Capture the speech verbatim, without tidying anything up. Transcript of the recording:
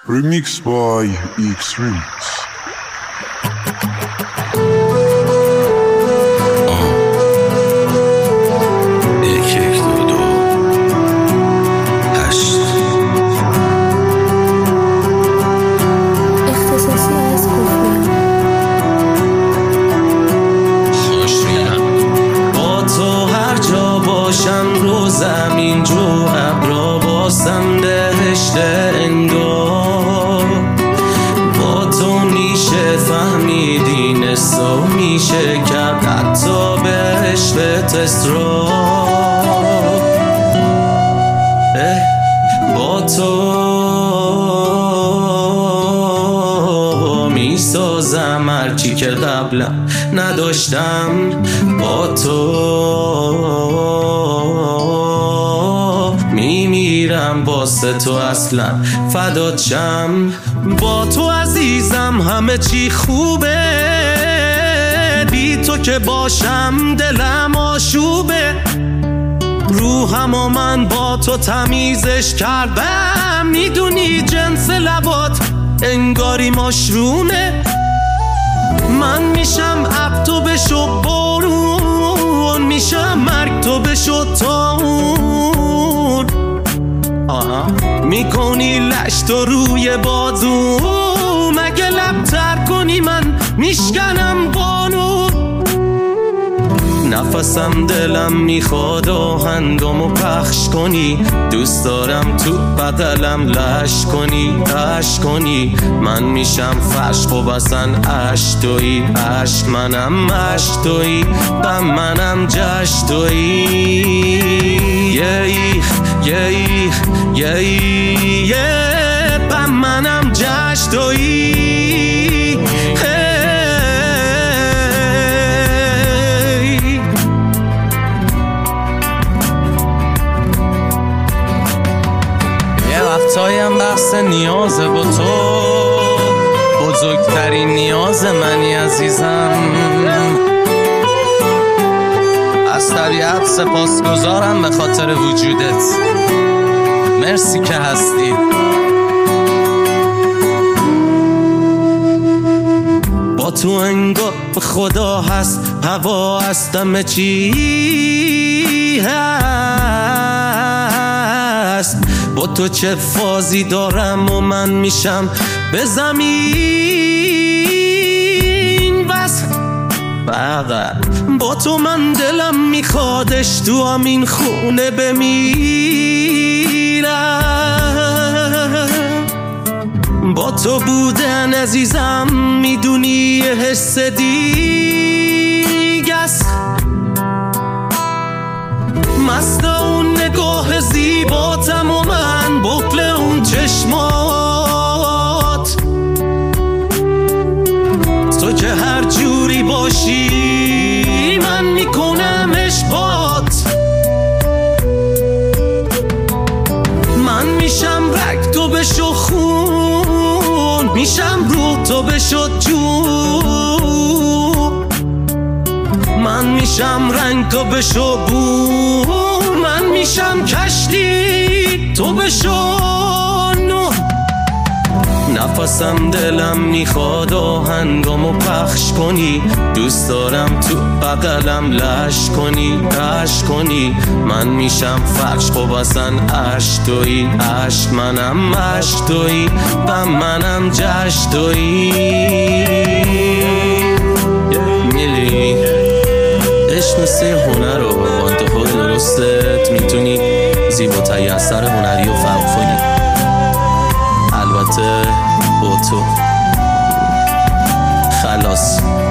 Remix by X Remix. رو زمین جو ابرا باسم دهشت انگار با تو میشه فهمیدی نسا میشه کرد حتی بهشت اسرار با تو میسازم هرچی که قبلا نداشتم با تو میمیرم واسه تو اصلا فدات شم با تو عزیزم همه چی خوبه بی تو که باشم دلم آشوبه روحم و من با تو تمیزش کردم میدونی جنس لبات انگاری ماشرومه من میشم اب تو بشو بارون میشم مرگ تو بشو تاون آها میکنی لش تو روی بازو مگه لب تر کنی من میشکنم بانو نفسم دلم میخواد آهنگامو پخش کنی دوست دارم تو بدلم لش کنی عشق کنی من میشم فرش خب اصلا عشق تویی عشق منم عشق تویی غم منم جشن تویی یه یه یه یه غم منم جشن تویی وقتایم بحث نیازه با تو بزرگترین نیاز منی عزیزم از طبیعت سپاسگزارم به خاطر وجودت مرسی که هستی با تو انگار خدا هست هوا هست همه چی هست با تو چه فازی دارم و من میشم به زمین بس فقط با تو من دلم میخوادش تو همین خونه بمیرم با تو بودن عزیزم میدونی یه حس دیگه است مست اون نگاه زیباتم و من بغل اون چشمات تو که هر جوری باشی من میکنم اشبات من میشم رگ تو بشو خون میشم روح تو بشو جون من میشم رنگ تو بشو بو من میشم کشتی تو بشو نو نفسم دلم میخواد آهنگامو پخش کنی دوست دارم تو بغلم لش کنی عشق کنی من میشم فرش خب اصلا عشق تویی عشق منم عشق تویی غم منم جشن تویی میلی عشق مثل هنر رو با انتخاب درستت میتونی زیباترین اثر هنری رو فرق کنی البته با تو خلاص